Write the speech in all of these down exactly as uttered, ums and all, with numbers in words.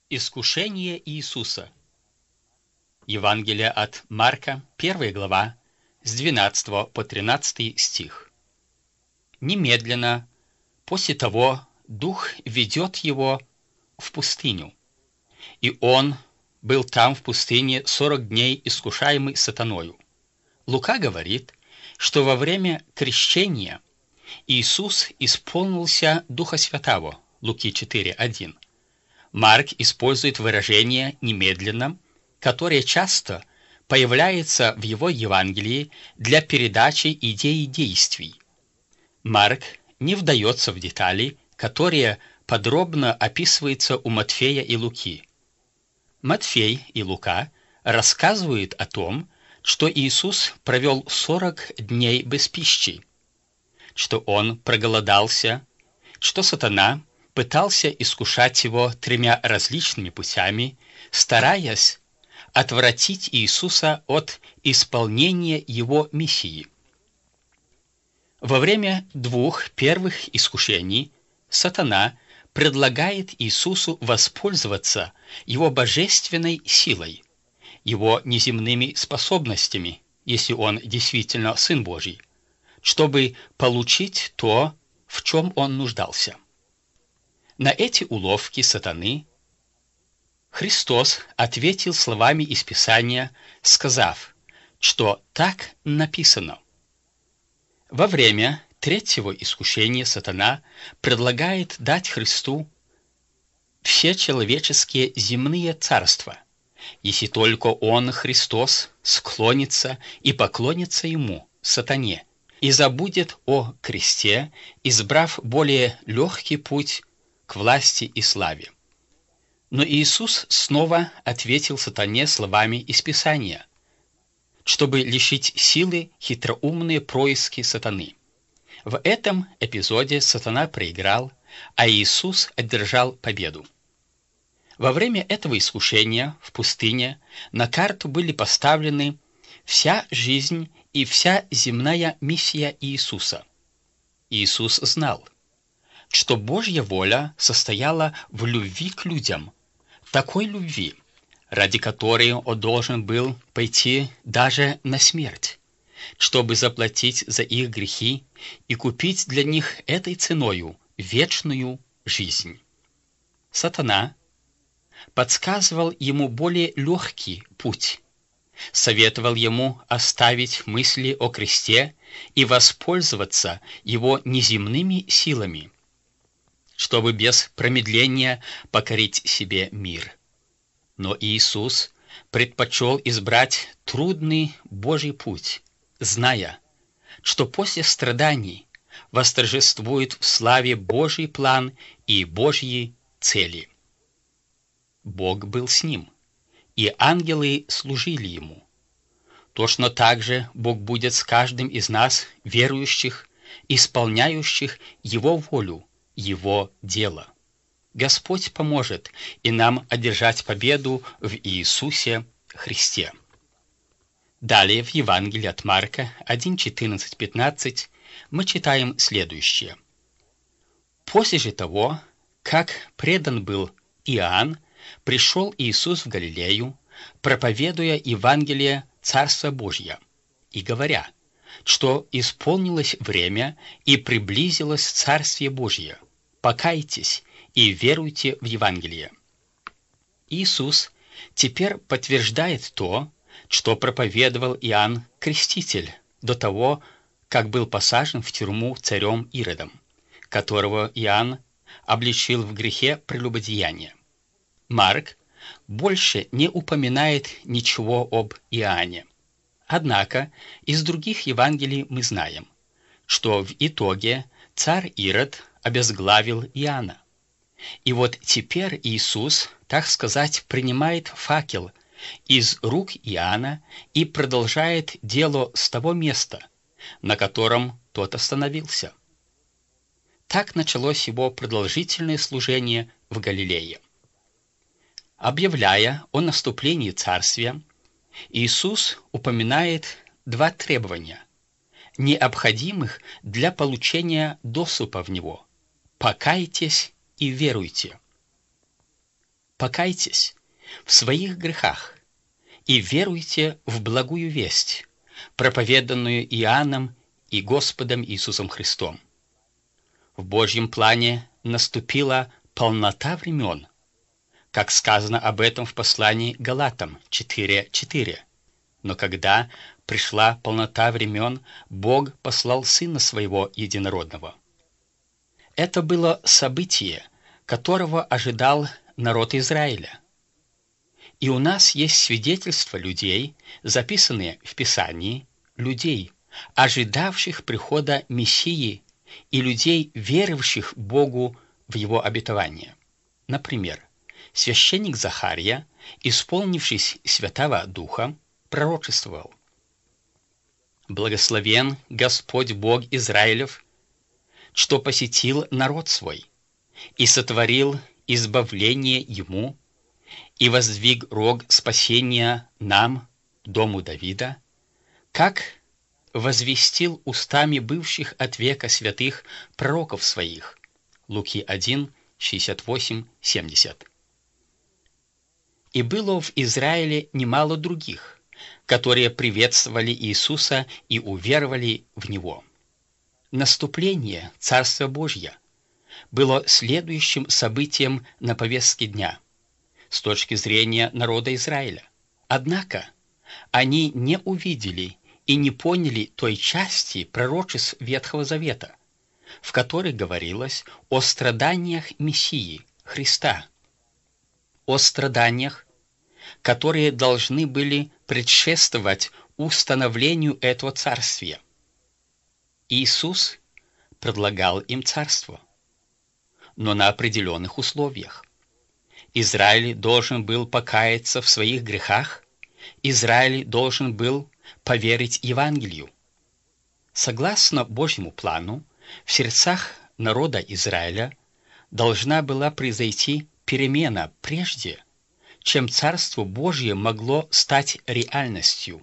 Искушение Иисуса. Евангелие от Марка, первая глава, с двенадцатого по тринадцатый стих. Немедленно после того Дух ведет его в пустыню, и он был там в пустыне сорок дней, искушаемый сатаною. Лука говорит, что во время крещения Иисус исполнился Духа Святаго, Луки четыре один. Марк использует выражение «немедленно», которое часто появляется в его Евангелии для передачи идеи действий. Марк не вдается в детали, которые подробно описываются у Матфея и Луки. Матфей и Лука рассказывают о том, что Иисус провел сорок дней без пищи, что он проголодался, что сатана пытался искушать его тремя различными путями, стараясь отвратить Иисуса от исполнения его миссии. Во время двух первых искушений сатана предлагает Иисусу воспользоваться его божественной силой, его неземными способностями, если он действительно Сын Божий, чтобы получить то, в чем он нуждался. На эти уловки сатаны Христос ответил словами из Писания, сказав, что так написано. Во время третьего искушения сатана предлагает дать Христу все человеческие земные царства, если только Он, Христос, склонится и поклонится Ему, сатане, и забудет о кресте, избрав более легкий путь к власти и славе. Но Иисус снова ответил сатане словами из Писания, чтобы лишить силы хитроумные происки сатаны. В этом эпизоде сатана проиграл, а Иисус одержал победу. Во время этого искушения в пустыне на карту были поставлены вся жизнь и вся земная миссия Иисуса. Иисус знал, что Божья воля состояла в любви к людям, такой любви, ради которой Он должен был пойти даже на смерть, чтобы заплатить за их грехи и купить для них этой ценою вечную жизнь. Сатана подсказывал ему более легкий путь, советовал ему оставить мысли о кресте и воспользоваться его неземными силами, чтобы без промедления покорить себе мир. Но Иисус предпочел избрать трудный Божий путь, зная, что после страданий восторжествует в славе Божий план и Божьи цели. Бог был с ним, и ангелы служили ему. Точно так же Бог будет с каждым из нас, верующих, исполняющих Его волю, Его дело. Господь поможет и нам одержать победу в Иисусе Христе. Далее в Евангелии от Марка один четырнадцать пятнадцать мы читаем следующее. «После же того, как предан был Иоанн, пришел Иисус в Галилею, проповедуя Евангелие Царства Божьего, и говоря, что исполнилось время и приблизилось Царствие Божье. Покайтесь и веруйте в Евангелие». Иисус теперь подтверждает то, что проповедовал Иоанн Креститель до того, как был посажен в тюрьму царем Иродом, которого Иоанн обличил в грехе прелюбодеяния. Марк больше не упоминает ничего об Иоанне. Однако из других Евангелий мы знаем, что в итоге царь Ирод обезглавил Иоанна. И вот теперь Иисус, так сказать, принимает факел из рук Иоанна и продолжает дело с того места, на котором тот остановился. Так началось его продолжительное служение в Галилее. Объявляя о наступлении Царствия, Иисус упоминает два требования, необходимых для получения доступа в Него: «покайтесь и веруйте». покайтесь в своих грехах и веруйте в благую весть, проповеданную Иоанном и Господом Иисусом Христом. В Божьем плане наступила полнота времен, как сказано об этом в послании Галатам четыре четыре. Но когда пришла полнота времен, Бог послал Сына Своего Единородного. Это было событие, которого ожидал народ Израиля. И у нас есть свидетельства людей, записанные в Писании, людей, ожидавших прихода Мессии и людей, веривших Богу в Его обетование. Например, священник Захария, исполнившись Святого Духа, пророчествовал: «Благословен Господь Бог Израилев, что посетил народ свой и сотворил избавление ему, и воздвиг рог спасения нам, дому Давида, как возвестил устами бывших от века святых пророков своих». Луки один, шестьдесят восемь семьдесят. И было в Израиле немало других, которые приветствовали Иисуса и уверовали в Него. Наступление Царства Божьего было следующим событием на повестке дня с точки зрения народа Израиля. Однако они не увидели и не поняли той части пророчеств Ветхого Завета, в которой говорилось о страданиях Мессии, Христа, о страданиях, которые должны были предшествовать установлению этого царствия. Иисус предлагал им царство, но на определенных условиях. Израиль должен был покаяться в своих грехах, Израиль должен был поверить Евангелию. Согласно Божьему плану, в сердцах народа Израиля должна была произойти перемена прежде, чем Царство Божье могло стать реальностью.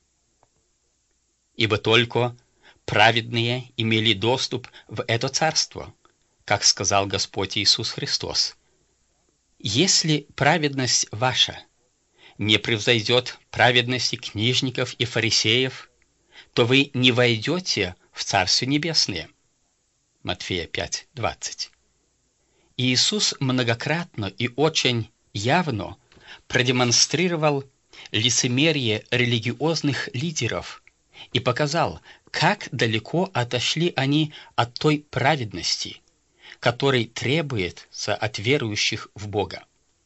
Ибо только праведные имели доступ в это царство, как сказал Господь Иисус Христос: «Если праведность ваша не превзойдет праведности книжников и фарисеев, то вы не войдете в Царствие Небесное». Матфея пять двадцать. Иисус многократно и очень явно продемонстрировал лицемерие религиозных лидеров и показал, как далеко отошли они от той праведности, которой требуется от верующих в Бога.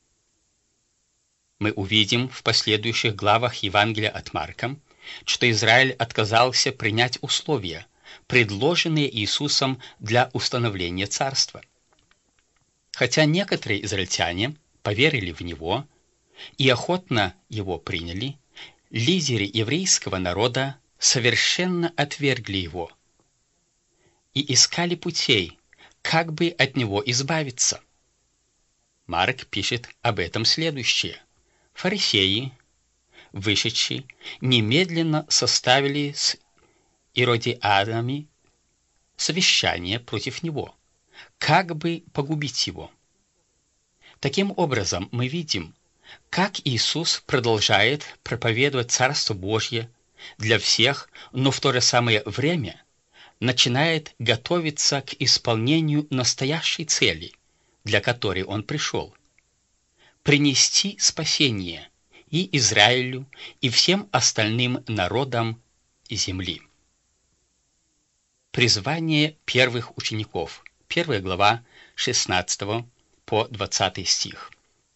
Мы увидим в последующих главах Евангелия от Марка, что Израиль отказался принять условия, предложенные Иисусом для установления царства. Хотя некоторые израильтяне поверили в Него и охотно Его приняли, лидеры еврейского народа совершенно отвергли Его и искали путей, как бы от Него избавиться. Марк пишет об этом следующее: «Фарисеи, вышедшие, немедленно составили с иродиадами совещание против Него, как бы погубить Его». Таким образом, мы видим, как Иисус продолжает проповедовать Царство Божье для всех, но в то же самое время начинает готовиться к исполнению настоящей цели, для которой Он пришел – принести спасение и Израилю, и всем остальным народам земли. Призвание первых учеников. Первая глава, шестнадцатого по двадцатый стих.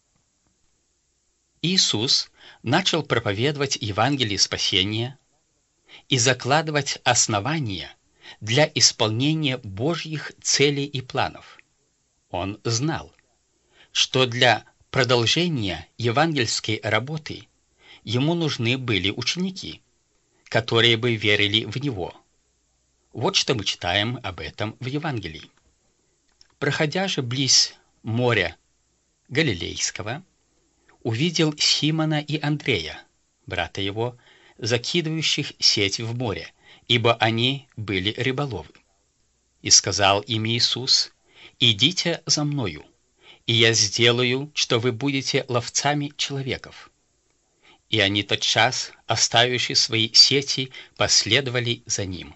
Иисус начал проповедовать Евангелие спасения и закладывать основания для исполнения Божьих целей и планов. Он знал, что для продолжения евангельской работы ему нужны были ученики, которые бы верили в Него. Вот что мы читаем об этом в Евангелии. «Проходя же близ моря Галилейского, увидел Симона и Андрея, брата его, закидывающих сеть в море, ибо они были рыболовы. И сказал им Иисус: «Идите за мною, и я сделаю, что вы будете ловцами человеков». И они тотчас, оставивши свои сети, последовали за ним.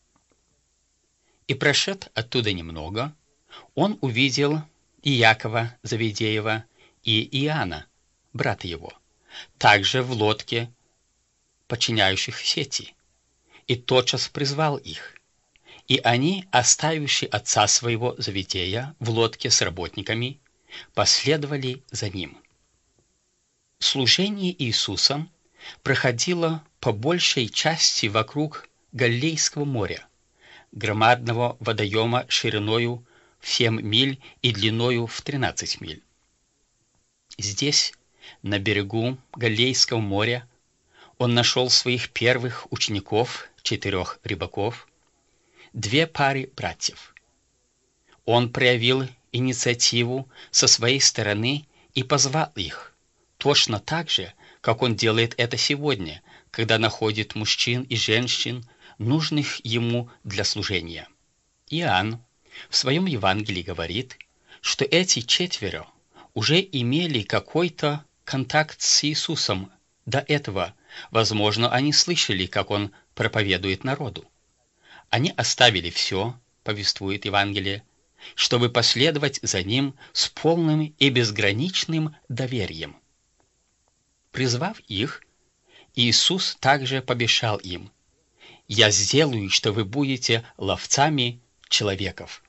И прошед оттуда немного, он увидел и Якова Завидеева, и Иоанна, брата его, также в лодке, починяющих сети, и тотчас призвал их. И они, оставивши отца своего Завидея в лодке с работниками, последовали за ним. Служение Иисусом проходило по большей части вокруг Галилейского моря, громадного водоема шириною в семь миль и длиною в тринадцать миль. Здесь, на берегу Галилейского моря, он нашел своих первых учеников, четырех рыбаков, две пары братьев. Он проявил инициативу со своей стороны и позвал их, точно так же, как он делает это сегодня, когда находит мужчин и женщин, нужных ему для служения. Иоанн в своем Евангелии говорит, что эти четверо уже имели какой-то контакт с Иисусом до этого. Возможно, они слышали, как он проповедует народу. Они оставили все, повествует Евангелие, чтобы последовать за ним с полным и безграничным доверием. Призвав их, Иисус также пообещал им: «Я сделаю, что вы будете ловцами человеков».